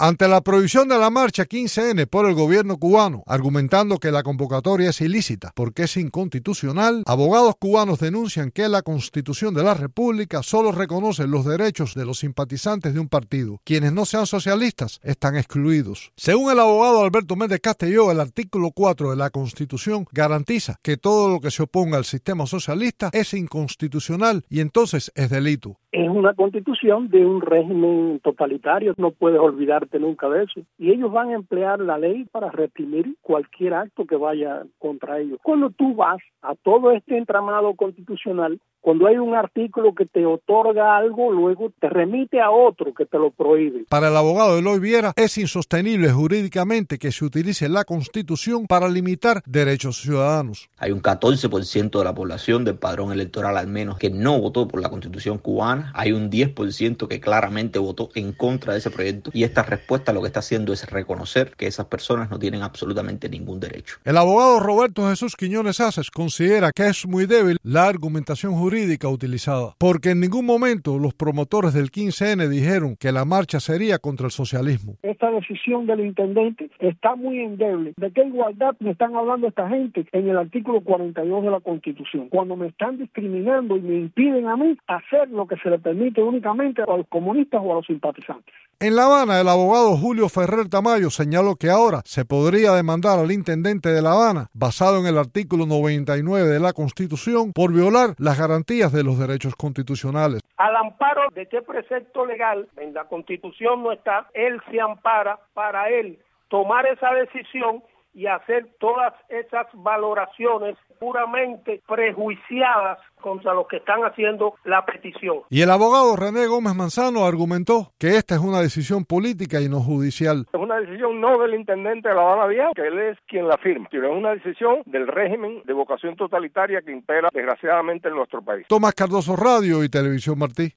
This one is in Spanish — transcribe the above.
Ante la prohibición de la marcha 15N por el gobierno cubano, argumentando que la convocatoria es ilícita porque es inconstitucional, abogados cubanos denuncian que la Constitución de la República solo reconoce los derechos de los simpatizantes de un partido. Quienes no sean socialistas están excluidos. Según el abogado Alberto Méndez Castelló, el artículo 4 de la Constitución garantiza que todo lo que se oponga al sistema socialista es inconstitucional y entonces es delito. Es una constitución de un régimen totalitario, no puedes olvidarte nunca de eso. Y ellos van a emplear la ley para reprimir cualquier acto que vaya contra ellos. Cuando tú vas a todo este entramado constitucional, cuando hay un artículo que te otorga algo, luego te remite a otro que te lo prohíbe. Para el abogado Eloy Viera, es insostenible jurídicamente que se utilice la Constitución para limitar derechos ciudadanos. Hay un 14% de la población del padrón electoral al menos que no votó por la Constitución cubana. Hay un 10% que claramente votó en contra de ese proyecto. Y esta respuesta lo que está haciendo es reconocer que esas personas no tienen absolutamente ningún derecho. El abogado Roberto Jesús Quiñones Aces considera que es muy débil la argumentación jurídica utilizada, porque en ningún momento los promotores del 15N dijeron que la marcha sería contra el socialismo. Esta decisión del intendente está muy endeble. ¿De qué igualdad me están hablando esta gente en el artículo 42 de la Constitución? Cuando me están discriminando y me impiden a mí hacer lo que se le permite únicamente a los comunistas o a los simpatizantes. En La Habana, el abogado Julio Ferrer Tamayo señaló que ahora se podría demandar al intendente de La Habana, basado en el artículo 99 de la Constitución, por violar las garantías de los derechos constitucionales. Al amparo de qué precepto legal en la Constitución no está, él se ampara para él tomar esa decisión y hacer todas esas valoraciones puramente prejuiciadas contra los que están haciendo la petición. Y el abogado René Gómez Manzano argumentó que esta es una decisión política y no judicial. Es una decisión no del intendente de La Habana Vieja, que él es quien la firma, sino es una decisión del régimen de vocación totalitaria que impera desgraciadamente en nuestro país. Tomás Cardoso, Radio y Televisión Martí.